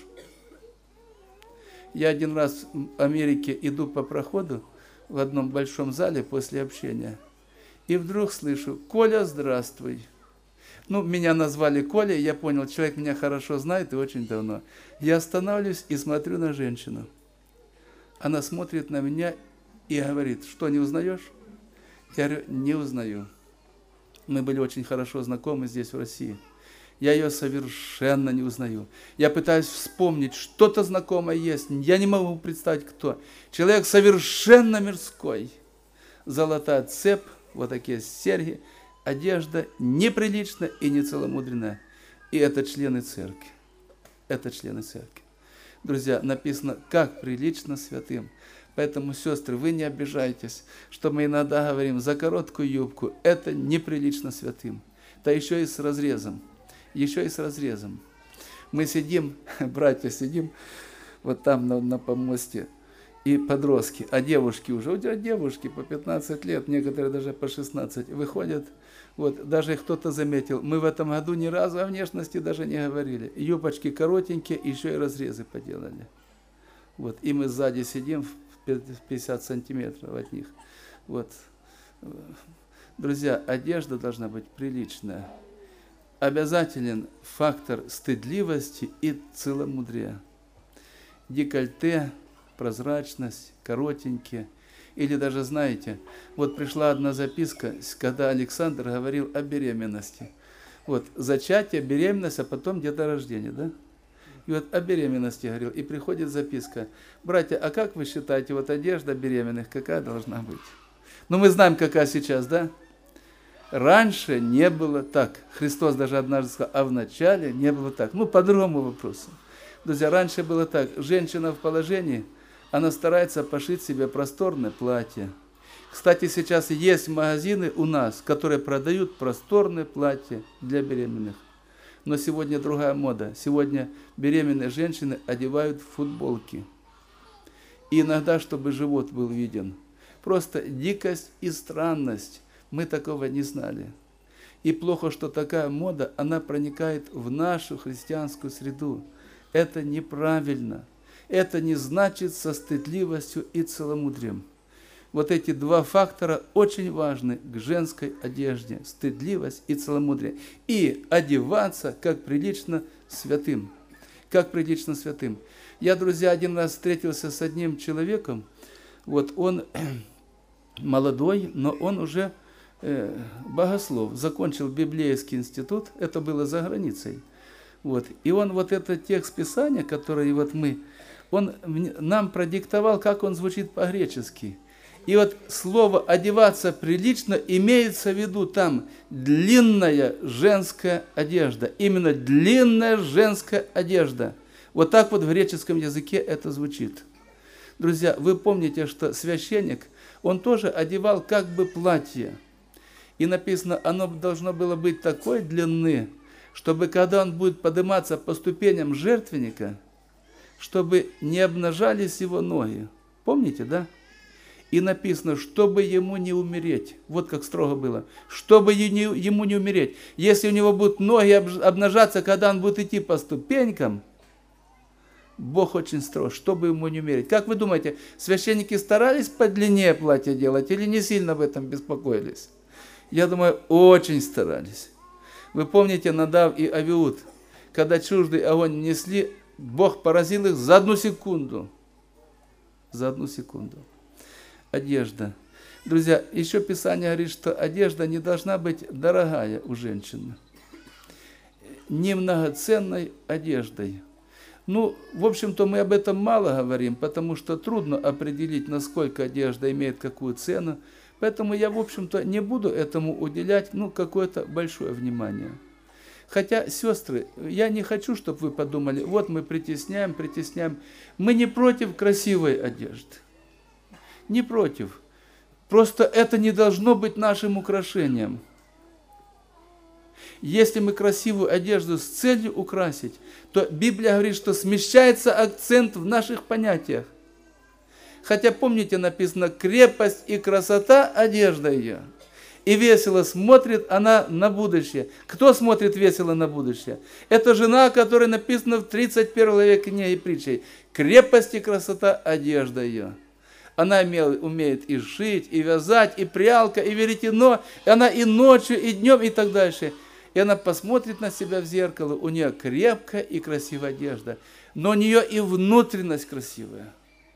[SPEAKER 1] Я один раз в Америке иду по проходу в одном большом зале после общения. И вдруг слышу: «Коля, здравствуй». Ну, меня назвали Коля, я понял, человек меня хорошо знает и очень давно. Я останавливаюсь и смотрю на женщину. Она смотрит на меня и говорит: «Что, не узнаешь?» Я говорю: «Не узнаю». Мы были очень хорошо знакомы здесь, в России. Я ее совершенно не узнаю. Я пытаюсь вспомнить, что-то знакомое есть. Я не могу представить, кто. Человек совершенно мирской. Золотая цепь, вот такие серьги, одежда неприличная и нецеломудренная. И это члены церкви. Это члены церкви. Друзья, написано, как прилично святым. Поэтому, сестры, вы не обижайтесь, что мы иногда говорим за короткую юбку. Это неприлично святым. Да еще и с разрезом. Еще и с разрезом. Мы сидим, братья, сидим вот там на, на помосте, и подростки, а девушки уже, уже девушки по пятнадцать лет, некоторые даже по шестнадцать, выходят, вот, даже кто-то заметил, мы в этом году ни разу о внешности даже не говорили. Юбочки коротенькие, еще и разрезы поделали. Вот, и мы сзади сидим в пятьдесят сантиметров от них. Вот. Друзья, одежда должна быть приличная. Обязателен фактор стыдливости и целомудрия. Декольте, прозрачность, коротенькие. Или даже, знаете, вот пришла одна записка, когда Александр говорил о беременности. Вот, зачатие, беременность, а потом деторождение, да? И вот о беременности говорил, и приходит записка. Братья, а как вы считаете, вот одежда беременных, какая должна быть? Ну, мы знаем, какая сейчас, да? Раньше не было так. Христос даже однажды сказал, а в начале не было так. Ну, по другому вопросу. Друзья, раньше было так. Женщина в положении, она старается пошить себе просторное платье. Кстати, сейчас есть магазины у нас, которые продают просторное платье для беременных. Но сегодня другая мода. Сегодня беременные женщины одевают футболки. И иногда, чтобы живот был виден. Просто дикость и странность. Мы такого не знали. И плохо, что такая мода, она проникает в нашу христианскую среду. Это неправильно. Это не значит со стыдливостью и целомудрием. Вот эти два фактора очень важны к женской одежде. Стыдливость и целомудрие. И одеваться, как прилично святым. Как прилично святым. Я, друзья, один раз встретился с одним человеком. Вот он молодой, но он уже э, богослов. Закончил библейский институт. Это было за границей. Вот. И он вот этот текст Писания, который вот мы, он нам продиктовал, как он звучит по-гречески. И вот слово «одеваться прилично» имеется в виду там длинная женская одежда. Именно длинная женская одежда. Вот так вот в греческом языке это звучит. Друзья, вы помните, что священник, он тоже одевал как бы платье. И написано, оно должно было быть такой длины, чтобы когда он будет подниматься по ступеням жертвенника, чтобы не обнажались его ноги. Помните, да? И написано, чтобы ему не умереть. Вот как строго было. Чтобы ему не умереть. Если у него будут ноги обнажаться, когда он будет идти по ступенькам, Бог очень строг, чтобы ему не умереть. Как вы думаете, священники старались подлиннее платье делать или не сильно в этом беспокоились? Я думаю, очень старались. Вы помните Надав и Авиуд, когда чуждый огонь несли, Бог поразил их за одну секунду. За одну секунду. Одежда. Друзья, еще Писание говорит, что одежда не должна быть дорогая у женщины. Немногоценной одеждой. Ну, в общем-то, мы об этом мало говорим, потому что трудно определить, насколько одежда имеет какую цену. Поэтому я, в общем-то, не буду этому уделять, ну, какое-то большое внимание. Хотя, сестры, я не хочу, чтобы вы подумали, вот мы притесняем, притесняем. Мы не против красивой одежды. Не против. Просто это не должно быть нашим украшением. Если мы красивую одежду с целью украсить, то Библия говорит, что смещается акцент в наших понятиях. Хотя, помните, написано, крепость и красота одежда ее. И весело смотрит она на будущее. Кто смотрит весело на будущее? Это жена, которая написана в тридцать первом веке книги притчей. Крепость и красота одежда ее. Она умеет и шить, и вязать, и прялка, и веретено. И она и ночью, и днем, и так дальше. И она посмотрит на себя в зеркало. У нее крепкая и красивая одежда. Но у нее и внутренность красивая.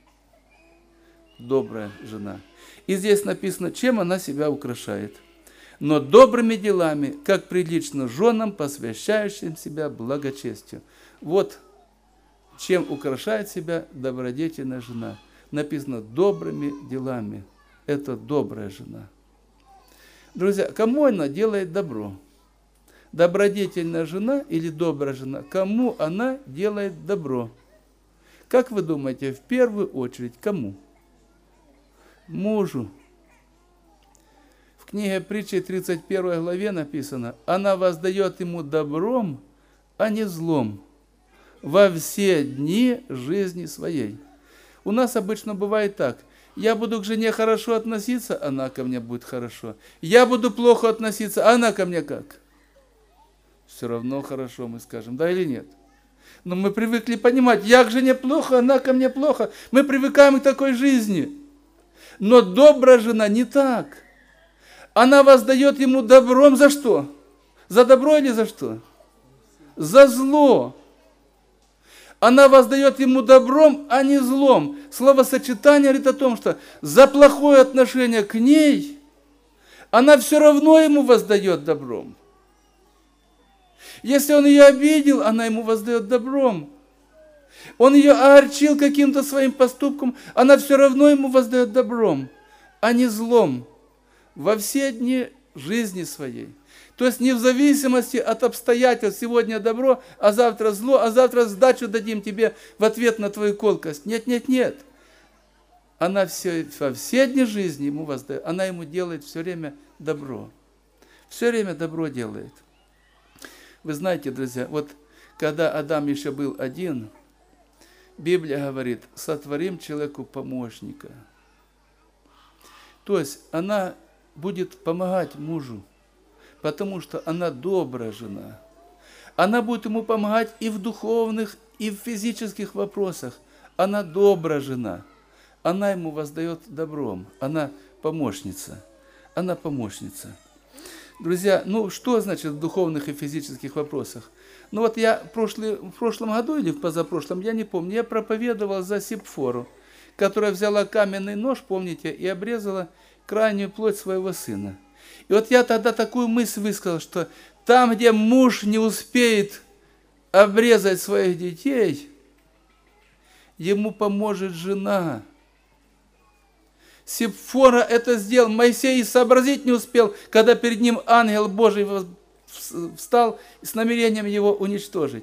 [SPEAKER 1] Добрая жена. И здесь написано, чем она себя украшает. Но добрыми делами, как прилично женам, посвящающим себя благочестию. Вот чем украшает себя добродетельная жена. Написано добрыми делами. Это добрая жена. Друзья, кому она делает добро? Добродетельная жена или добрая жена? Кому она делает добро? Как вы думаете, в первую очередь кому? Мужу. В книге притчи тридцать первой главе написано, она воздает ему добром, а не злом, во все дни жизни своей. У нас обычно бывает так. Я буду к жене хорошо относиться, она ко мне будет хорошо. Я буду плохо относиться, а она ко мне как? Все равно хорошо, мы скажем, да или нет? Но мы привыкли понимать, я к жене плохо, она ко мне плохо. Мы привыкаем к такой жизни. Но добрая жена не так. Она воздает ему добром за что? За добро или за что? За зло. Она воздает ему добром, а не злом. Словосочетание говорит о том, что за плохое отношение к ней она все равно ему воздает добром. Если он ее обидел, она ему воздает добром. Он ее огорчил каким-то своим поступком, она все равно ему воздает добром, а не злом, во все дни жизни своей. То есть не в зависимости от обстоятельств, сегодня добро, а завтра зло, а завтра сдачу дадим тебе в ответ на твою колкость. Нет, нет, нет. Она все, во все дни жизни ему воздает, она ему делает все время добро. Все время добро делает. Вы знаете, друзья, вот когда Адам еще был один, Библия говорит, сотворим человеку помощника. То есть она будет помогать мужу, потому что она добрая жена. Она будет ему помогать и в духовных, и в физических вопросах. Она добрая жена. Она ему воздает добром. Она помощница. Она помощница. Друзья, ну что значит в духовных и физических вопросах? Ну вот я прошлый, в прошлом году или в позапрошлом, я не помню, я проповедовал за Сипфору, которая взяла каменный нож, помните, и обрезала крайнюю плоть своего сына. И вот я тогда такую мысль высказал, что там, где муж не успеет обрезать своих детей, ему поможет жена. Сипфора это сделал. Моисей и сообразить не успел, когда перед ним ангел Божий встал с намерением его уничтожить.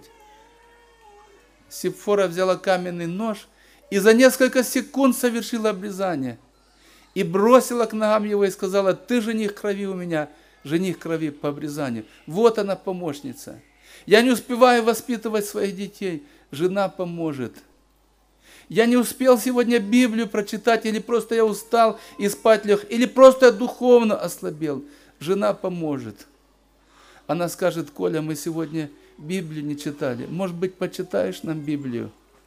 [SPEAKER 1] Сипфора взяла каменный нож и за несколько секунд совершила обрезание. И бросила к ногам его и сказала: ты жених крови у меня, жених крови по обрезанию. Вот она помощница. Я не успеваю воспитывать своих детей, жена поможет. Я не успел сегодня Библию прочитать, или просто я устал и спать лег, или просто я духовно ослабел. Жена поможет. Она скажет: Коля, мы сегодня Библию не читали. Может быть, почитаешь нам Библию?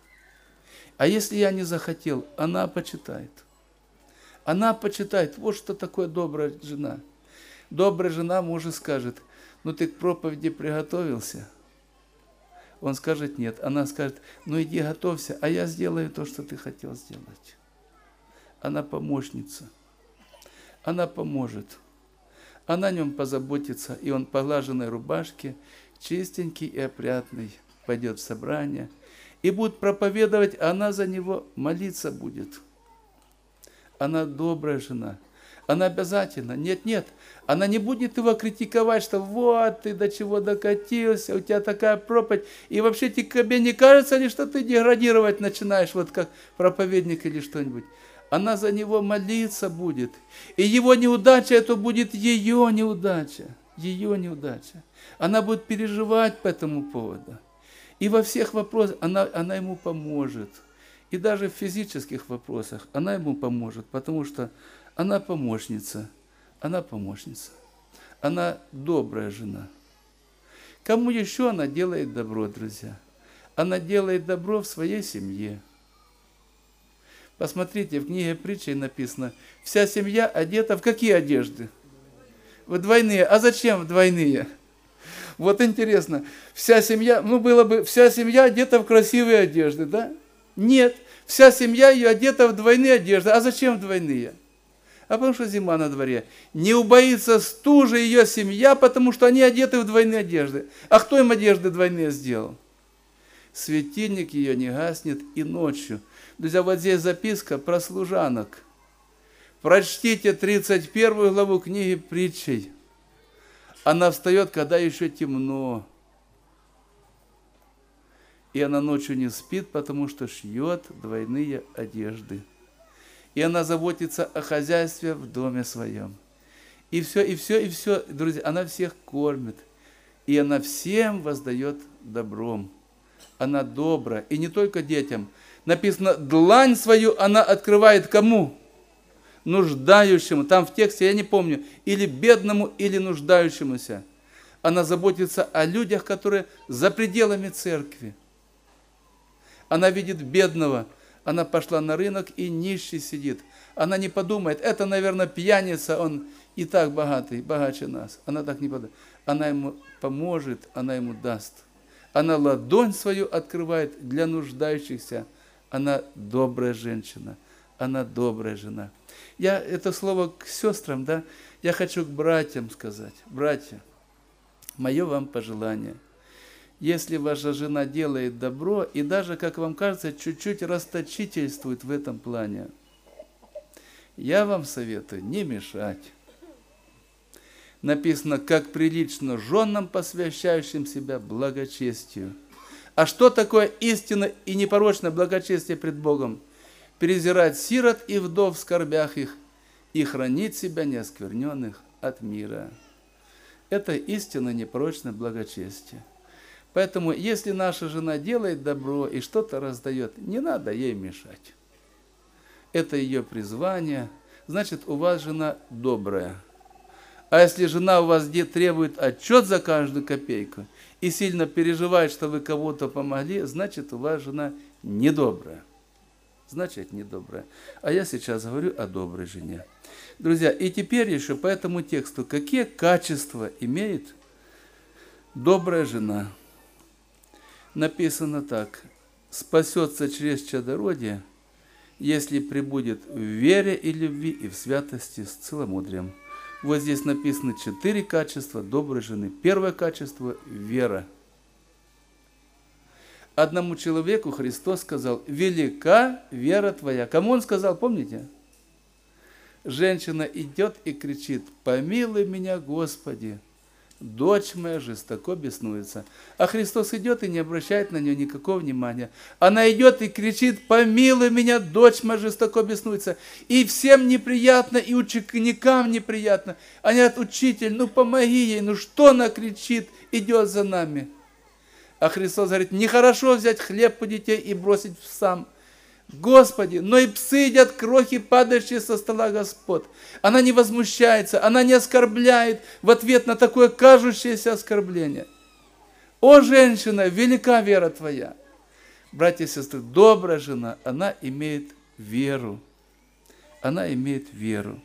[SPEAKER 1] А если я не захотел, она почитает. Она почитает. Вот что такое добрая жена. Добрая жена мужу скажет: ну ты к проповеди приготовился? Он скажет: нет. Она скажет: ну иди готовься, а я сделаю то, что ты хотел сделать. Она помощница. Она поможет. Она о нем позаботится, и он в поглаженной рубашке, чистенький и опрятный, пойдет в собрание и будет проповедовать, а она за него молиться будет. Она добрая жена. Она обязательно, нет, нет, она не будет его критиковать, что вот ты до чего докатился, у тебя такая проповедь, и вообще тебе не кажется ли, что ты деградировать начинаешь, вот как проповедник или что-нибудь. Она за него молиться будет, и его неудача, это будет ее неудача, ее неудача. Она будет переживать по этому поводу, и во всех вопросах она, она ему поможет, и даже в физических вопросах она ему поможет, потому что она помощница, она помощница, она добрая жена. Кому еще она делает добро, друзья? Она делает добро в своей семье. Посмотрите, в книге притчей написано: вся семья одета в какие одежды? В двойные. А зачем в двойные? Вот интересно, вся семья, ну было бы, вся семья одета в красивые одежды, да? Нет, вся семья ее одета в двойные одежды. А зачем в двойные? А потому что зима на дворе. Не убоится стужи ее семья, потому что они одеты в двойные одежды. А кто им одежды двойные сделал? Светильник ее не гаснет и ночью. Друзья, вот здесь записка про служанок. Прочтите тридцать первую главу книги притчей. Она встает, когда еще темно. И она ночью не спит, потому что шьет двойные одежды. И она заботится о хозяйстве в доме своем. И все, и все, и все, друзья, она всех кормит. И она всем воздает добром. Она добрая. И не только детям. Написано: длань свою она открывает кому? Нуждающему. Там в тексте, я не помню, или бедному, или нуждающемуся. Она заботится о людях, которые за пределами церкви. Она видит бедного. Она пошла на рынок, и нищий сидит. Она не подумает: это, наверное, пьяница, он и так богатый, богаче нас. Она так не подумает. Она ему поможет, она ему даст. Она ладонь свою открывает для нуждающихся. Она добрая женщина. Она добрая жена. Я это слово к сестрам, да, я хочу к братьям сказать. Братья, мое вам пожелание. Если ваша жена делает добро, и даже, как вам кажется, чуть-чуть расточительствует в этом плане, я вам советую не мешать. Написано: как прилично женам, посвящающим себя благочестию. А что такое истинно и непорочное благочестие пред Богом? Презирать сирот и вдов в скорбях их, и хранить себя неоскверненных от мира. Это истинно непорочное благочестие. Поэтому, если наша жена делает добро и что-то раздает, не надо ей мешать. Это ее призвание. Значит, у вас жена добрая. А если жена у вас требует отчет за каждую копейку и сильно переживает, что вы кого-то помогли, значит, у вас жена недобрая. Значит, недобрая. А я сейчас говорю о доброй жене. Друзья, и теперь еще по этому тексту, какие качества имеет добрая жена? Написано так: спасется через чадородие, если пребудет в вере и любви и в святости с целомудрием. Вот здесь написано четыре качества доброй жены. Первое качество – вера. Одному человеку Христос сказал: велика вера твоя. Кому он сказал, помните? Женщина идет и кричит: помилуй меня, Господи, дочь моя жестоко беснуется. А Христос идет и не обращает на нее никакого внимания. Она идет и кричит: помилуй меня, дочь моя жестоко беснуется. И всем неприятно, и ученикам неприятно. Они говорят: учитель, ну помоги ей, ну что она кричит, идет за нами. А Христос говорит: нехорошо взять хлеб у детей и бросить в сам. Господи, но и псы едят крохи, падающие со стола Господ. Она не возмущается, она не оскорбляет в ответ на такое кажущееся оскорбление. О, женщина, велика вера твоя. Братья и сестры, добрая жена, она имеет веру. Она имеет веру.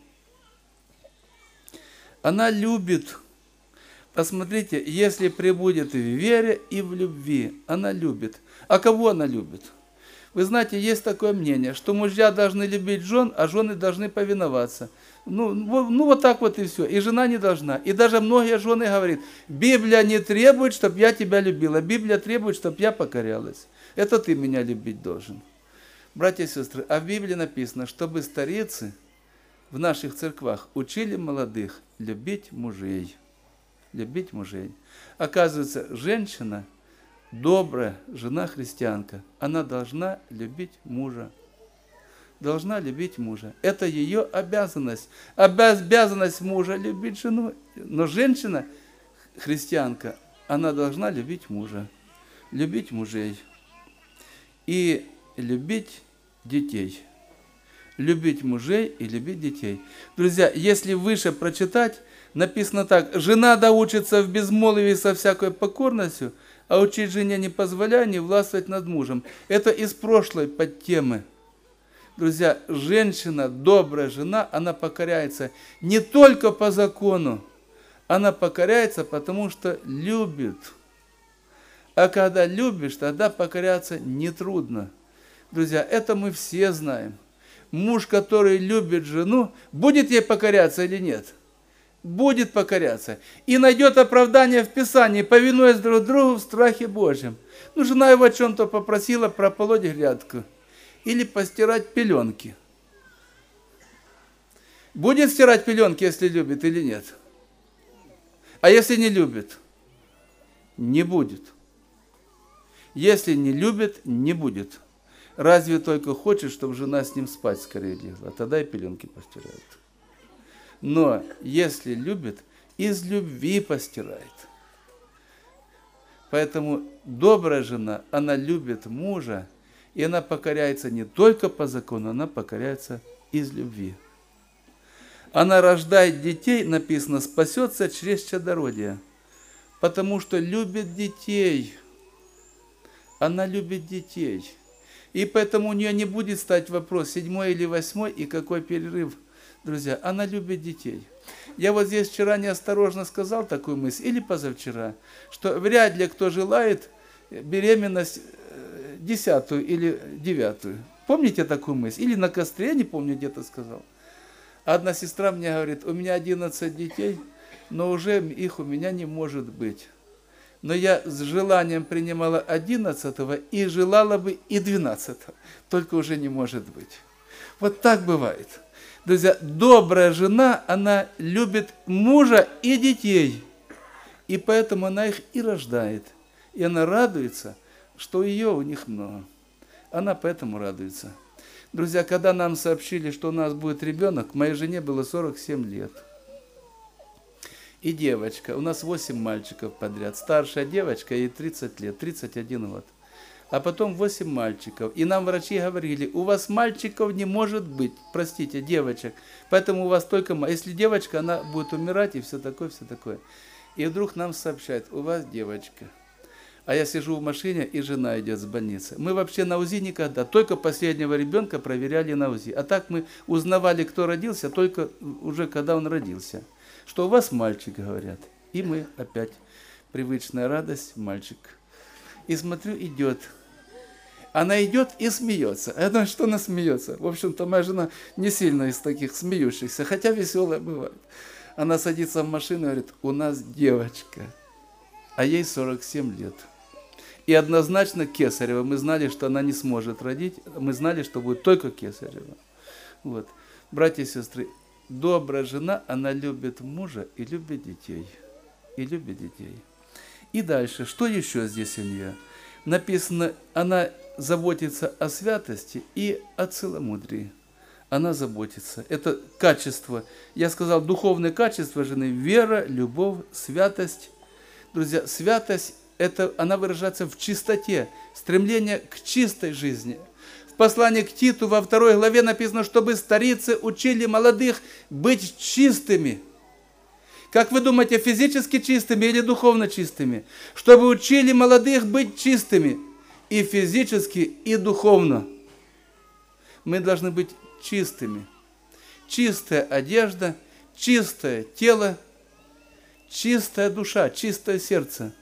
[SPEAKER 1] Она любит. Посмотрите, если пребудет в вере и в любви, она любит. А кого она любит? Вы знаете, есть такое мнение, что мужья должны любить жен, а жены должны повиноваться. Ну, ну вот так вот и все. И жена не должна. И даже многие жены говорят: Библия не требует, чтобы я тебя любила. Библия требует, чтобы я покорялась. Это ты меня любить должен. Братья и сестры, а в Библии написано, чтобы старицы в наших церквах учили молодых любить мужей. Любить мужей. Оказывается, женщина, добрая жена христианка, она должна любить мужа. Должна любить мужа. Это ее обязанность. Обязанность мужа любить жену. Но женщина, христианка, она должна любить мужа. Любить мужей. И любить детей. Любить мужей и любить детей. Друзья, если выше прочитать, написано так: жена да учится в безмолвии со всякой покорностью, а учить жене не позволяя не властвовать над мужем. Это из прошлой подтемы. Друзья, женщина, добрая жена, она покоряется не только по закону, она покоряется, потому что любит. А когда любишь, тогда покоряться нетрудно. Друзья, это мы все знаем. Муж, который любит жену, будет ей покоряться или нет? Будет покоряться. И найдет оправдание в Писании, повинуясь друг другу в страхе Божьем. Ну, жена его о чем-то попросила прополоть грядку. Или постирать пеленки. Будет стирать пеленки, если любит или нет? А если не любит? Не будет. Если не любит, не будет. Разве только хочет, чтобы жена с ним спать скорее легла, тогда и пеленки постирает. Но если любит, из любви постирает. Поэтому добрая жена, она любит мужа, и она покоряется не только по закону, она покоряется из любви. Она рождает детей, написано, спасется через чадородие, потому что любит детей. Она любит детей. И поэтому у нее не будет стать вопрос, седьмой или восьмой, и какой перерыв. Друзья, она любит детей. Я вот здесь вчера неосторожно сказал такую мысль, или позавчера, что вряд ли кто желает беременность десятую или девятую. Помните такую мысль? Или на костре, я не помню, где-то сказал. Одна сестра мне говорит: у меня одиннадцать детей, но уже их у меня не может быть. Но я с желанием принимала одиннадцатого и желала бы и двенадцатого. Только уже не может быть. Вот так бывает. Друзья, добрая жена, она любит мужа и детей. И поэтому она их и рождает. И она радуется, что ее у них много. Она поэтому радуется. Друзья, когда нам сообщили, что у нас будет ребенок, моей жене было сорок семь лет. И девочка, у нас восемь мальчиков подряд. Старшая девочка, ей тридцать лет, тридцать один год. а потом восемь мальчиков. И нам врачи говорили, у вас мальчиков не может быть, простите, девочек, поэтому у вас только... Если девочка, она будет умирать и все такое, все такое. И вдруг нам сообщают, у вас девочка. А я сижу в машине, и жена идет с больницы. Мы вообще на УЗИ никогда, только последнего ребенка проверяли на УЗИ. А так мы узнавали, кто родился, только уже когда он родился. Что у вас мальчик, говорят. И мы опять, привычная радость, мальчик. И смотрю, идет. Она идет и смеется. Я думаю, что она смеется. В общем-то, моя жена не сильно из таких смеющихся, хотя веселая бывает. Она садится в машину и говорит, у нас девочка, а ей сорок семь лет. И однозначно кесарева. Мы знали, что она не сможет родить. Мы знали, что будет только кесарева. Вот. Братья и сестры, добрая жена, она любит мужа и любит детей. И любит детей. И дальше, что еще здесь у нее? Написано, она заботится о святости и о целомудрии. Она заботится. Это качество. Я сказал, духовное качество жены. Вера, любовь, святость. Друзья, святость, это, она выражается в чистоте. Стремление к чистой жизни. В послании к Титу во второй главе написано, чтобы старицы учили молодых быть чистыми. Как вы думаете, физически чистыми или духовно чистыми? Чтобы учили молодых быть чистыми и физически, и духовно. Мы должны быть чистыми. Чистая одежда, чистое тело, чистая душа, чистое сердце.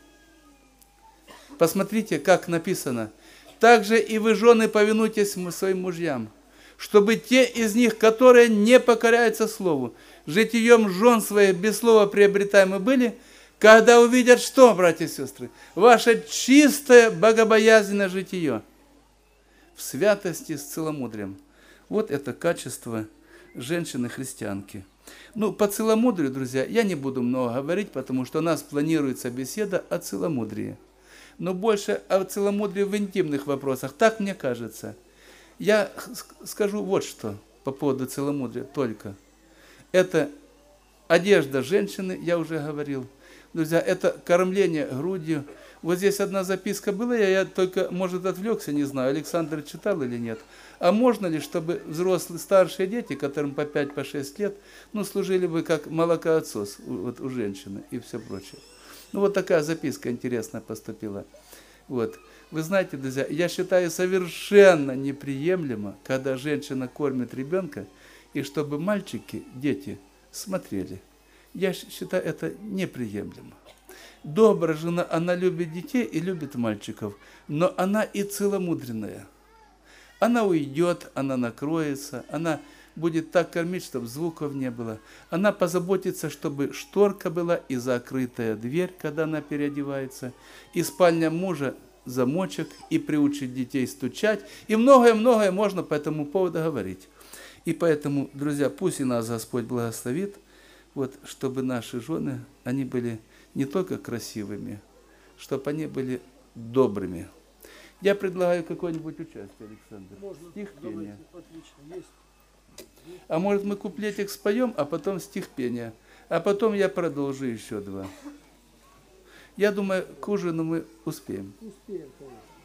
[SPEAKER 1] Посмотрите, как написано. Также и вы, жены, повинуйтесь своим мужьям, чтобы те из них, которые не покоряются слову, житием жен своих без слова приобретаемы были, когда увидят что, братья и сестры? Ваше чистое, богобоязненное житие в святости с целомудрием. Вот это качество женщины-христианки. Ну, по целомудрию, друзья, я не буду много говорить, потому что у нас планируется беседа о целомудрии. Но больше о целомудрии в интимных вопросах, так мне кажется. Я скажу вот что по поводу целомудрия только. Это одежда женщины, я уже говорил. Друзья, это кормление грудью. Вот здесь одна записка была, я, я только, может, отвлекся, не знаю, Александр читал или нет. А можно ли, чтобы взрослые, старшие дети, которым по пять, по шесть лет, ну, служили бы как молокоотсос у, вот, у женщины и все прочее. Ну, вот такая записка интересная поступила. Вот. Вы знаете, друзья, я считаю совершенно неприемлемо, когда женщина кормит ребенка, и чтобы мальчики, дети, смотрели. Я считаю это неприемлемо. Добрая жена, она любит детей и любит мальчиков, но она и целомудренная. Она уйдет, она накроется, она будет так кормить, чтобы звуков не было. Она позаботится, чтобы шторка была и закрытая дверь, когда она переодевается, и спальня мужа замочек, и приучить детей стучать, и многое-многое можно по этому поводу говорить. И поэтому, друзья, пусть и нас Господь благословит, вот, чтобы наши жены, они были не только красивыми, чтобы они были добрыми. Я предлагаю какое-нибудь участие, Александр. Можно. Стих пения. Отлично. Есть. А может, мы куплетик споем, а потом стих пения. А потом я продолжу еще два. Я думаю, к ужину мы успеем. Успеем, конечно.